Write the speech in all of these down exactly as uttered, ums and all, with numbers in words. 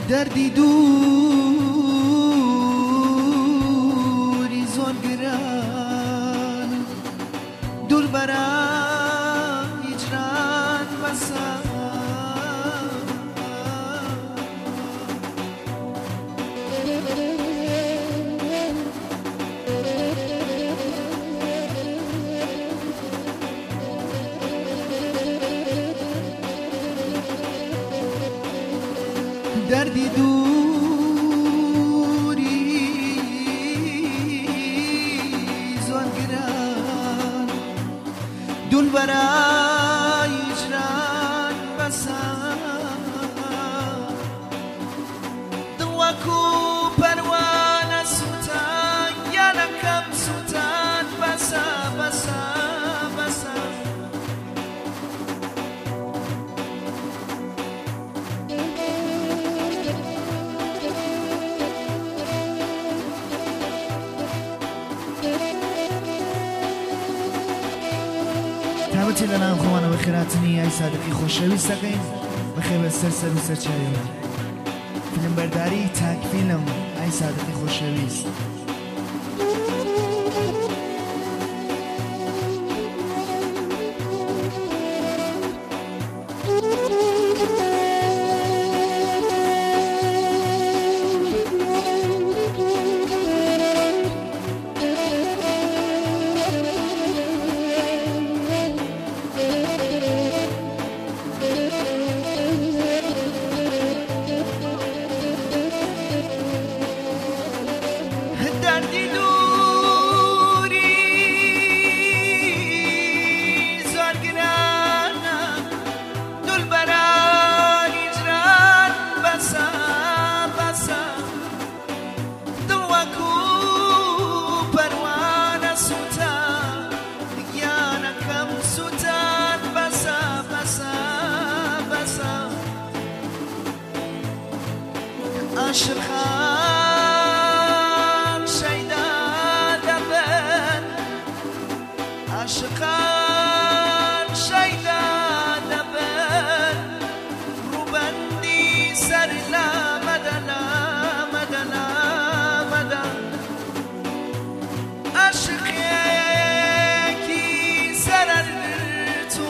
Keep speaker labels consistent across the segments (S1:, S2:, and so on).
S1: دردی دوری زۆر گران دوور بەرە هیجران بەسە دردی دوری زۆر گران دوور بەرە هیجران بەسە دڵ وەکو پەروانە سووتان یانەکەم سووتان بەسە بەسە بەسە تابەتی لە ناو خۆمانەوە خێراتنی ئای سادقی خۆشەویستەکەین بەخێ بەسەر سەر و سەرچاوێوە فیلمبەرداری تاکفیلم ئای سادقی خۆشەویست عاشقان شیدا دبن عاشقان شیدا دبن روبندی سر لا مدلا مدلا مدلا عاشقی سررتو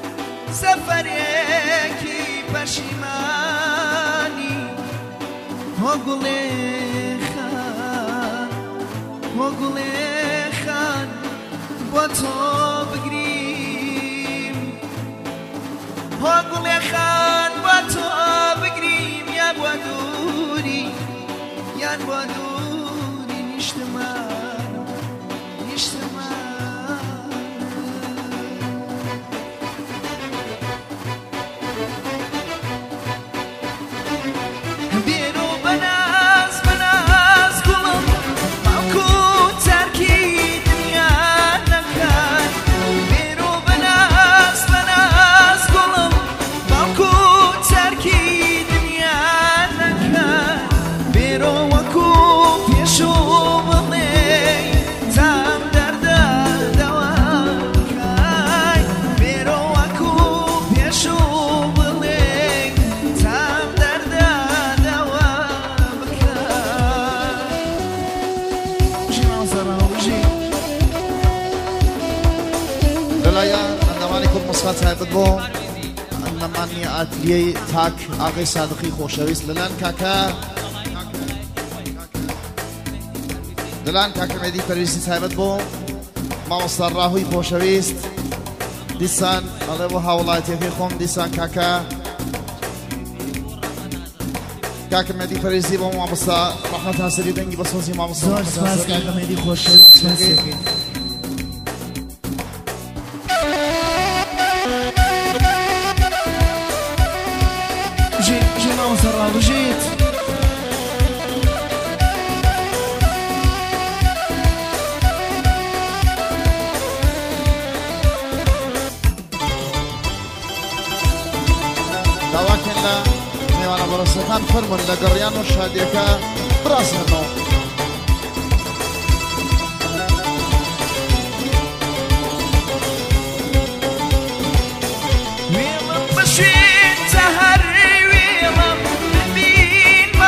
S1: سفرکی پشیمانی هوگلی خان هوگلی خان با تو بگریم هوگلی خان با تو بگریم یا با دوری یا با دوری نیشتمان نیشتمان
S2: تایبەت بۆ ئەنەمانی ئاتلیەی تاک ئاغای سادقی خۆشەویست لەلان کاکە لەلان کاکە مێدی پەرویستی تایبەت بۆ مامۆستا ڕاهووی خۆشەویست دیسان بەڵێ بۆ هاوڵاتیەکەی خۆم دیسان کاکە کاکە مێدی پەرویستی بۆ مامۆستا ڕەحمەت هاسەری دەنگی بە سۆزی مامۆستا
S1: زۆر سپاس کاکە مێدی خۆشەویست وجيت
S2: داواکن لا میوانە بەڕستەکان فەرمون لە گەڕیان و شادیەکە بڕاستنەوە
S1: وێڵم بەشێت تەهەر وێڵم ببین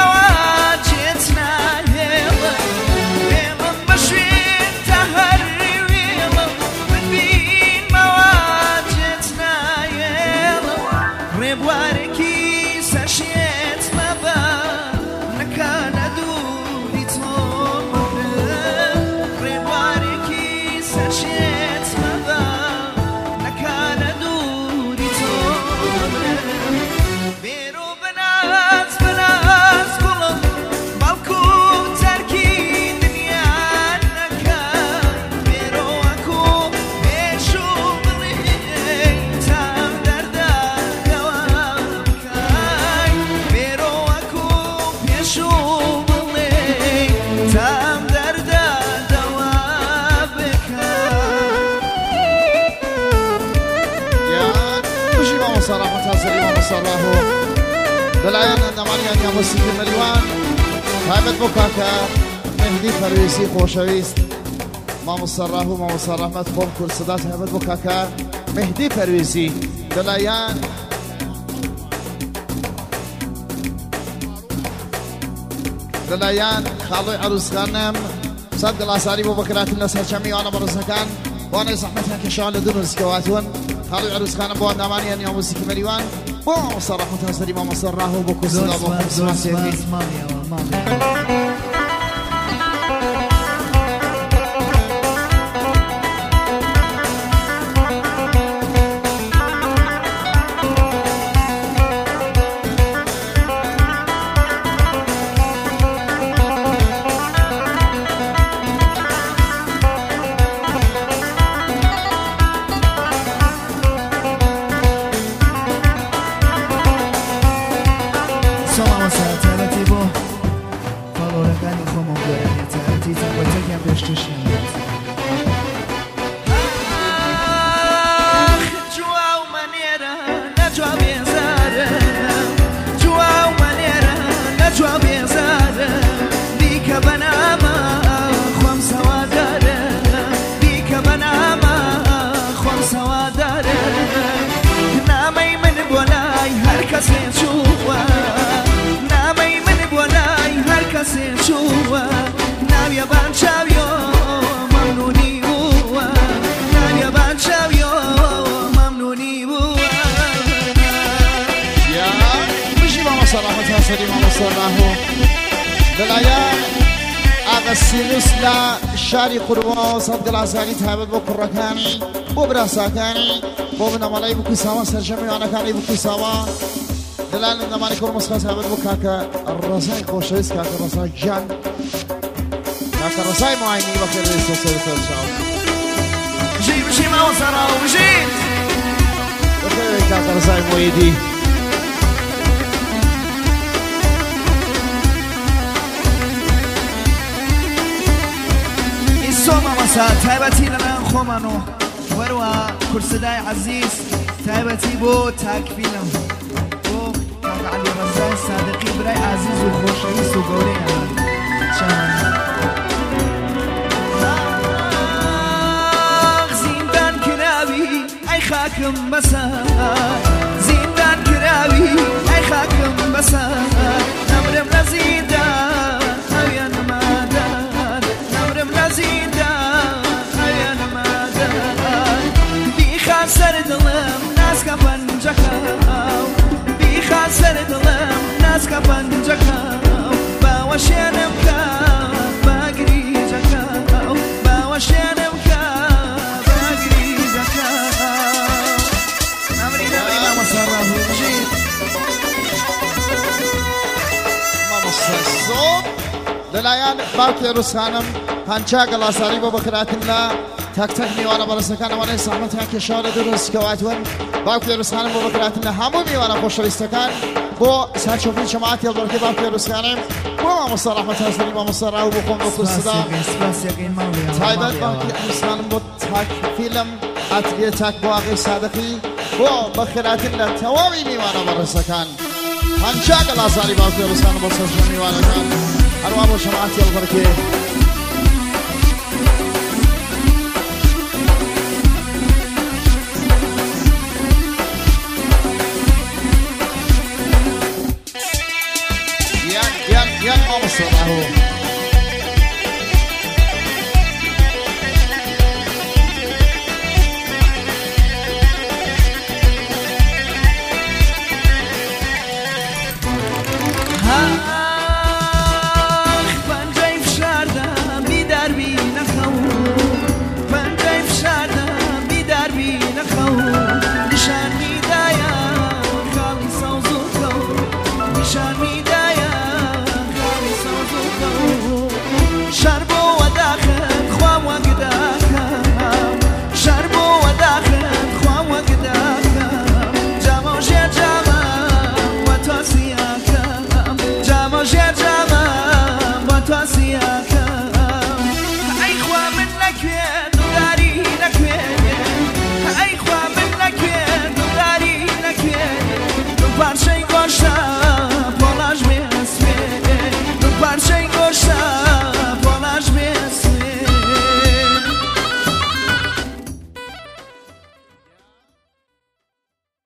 S1: ڕێبارێکی سەرشێت مەبە نەکە لە دووری تۆ مەبرم ڕێبارێکی سەرشێت مەبە نەکە لە دووری تۆ مەبرم بێرۆ بەناز بەناز گوڵم باوکو تەرکی دنیان نەکە بێرۆ وەکو پێشوو بڵێ تام دەردا دەوا بکەی بێرۆ وەکو پێشوو بڵێ تام دەردا دەوا بکەی
S2: یان بژی مامۆستا ڕەحمەت هەزەری مامۆستا ڕاهۆ دەلایەن ئەندامانیان یامەسیکی مەریوان تایبەت بۆ کاکە مهدی پەرویزی خۆشەویست مامۆستا ڕاهۆ مامۆستا ڕەحمەت خۆم کورسەدا تایبەت بۆ کاکە مهدی پەرویزی دەلایەن دەلایەن خاڵۆی عروسخانم سەد گڵاساری بۆ بەکراتن لە سەرچەمی وانە بەڕزەکان وانەی زەحمەتیان کێشاوە لە دوو نووسکەواتون خاڵۆی عروسخانم بۆ ئەندامانیان یامۆسیکی مەریوان بۆ مامۆستا ڕەحمەت هەزەری مامۆستا ڕاهۆ بۆ کورسەدا بۆ خۆم سپاسێکی
S1: ماڵیەوە ماڵیەوە
S2: سیروس لە شاری قوربەوە سەد گڵاسانی تایبەت بۆ کوڕەکانی بۆ براساکانی بۆ بنەمەڵەی بکویساوە سەرجەمیوانەکانی بکویساوە دەلایەن ئەندامانی کوڕ مەسخەس تایبەت بۆ کاکە ڕەزای خۆشەویست کاکە ڕەزای گیان کاکە ڕەزای معاینی بەخێرەوەی سەرسەر چاو
S1: بژی بژی مامۆستا ڕاهۆ بژی
S2: بەخێرەوەی کاکە ڕەزای مۆیدی
S1: مامۆستا تایبەتی لەلایەن خۆمان و وەروە کورسەدای عەزیز تایبەتی بۆ تاکفیلم بۆ کاکە عەلی ڕەزای سادقی برای عەزیز و خۆشەویست و گەورەیان زیندان کراوی ئەی خاکم بەسەر زیندان کراوی ئەی خاکم بەسەر نەمرم لە زیندان ئەویان نەمادار نەمرم لە زیندان ئەویان نەمادار بیخا سەر دڵم ناسکە پەنجەکەو بیخا سەر دڵم ناسکە پەنجەکەو باوە شێنم کە باگریجەکەو باوە شێنم کە باگریجەکەو نەمری نەمری مامۆستا ڕاهۆ بژی
S2: مامۆستا زۆر دەلایەن باوکی عروسخانم هەنچا گەڵاساری بۆ بەکراتن لە تەک تەک میوانە بەڕستەکان ئەوانەی زەحمەتیان کێشاوە لە دوو نووسکەواتون باوکی عروسخانم بۆ بەکراتن لە هەموو میوانە خۆشەویستەکان بۆ سەرچۆفی جەماعەتی هەڵبەرگەی باوکی عروسخانم بۆ مامۆستا ڕەحمەت هەزەری مامۆستا ڕاهۆ بۆ خۆم بۆ کورسەدا تایبەت باوکی عروسخانم بۆ تاکفیلم ئەتلیە تاک بۆ ئاغای سادقی بۆ بەخێراتن لە تەواوی میوانە بەڕستەکان هەنچا گەڵاساری باوکی عروسخانم بۆ سەرچۆفی میوانەکان هەروە بۆ جەماعەتی هەڵبەرگەی Yan, yan, yan, mamasta ڕاهۆ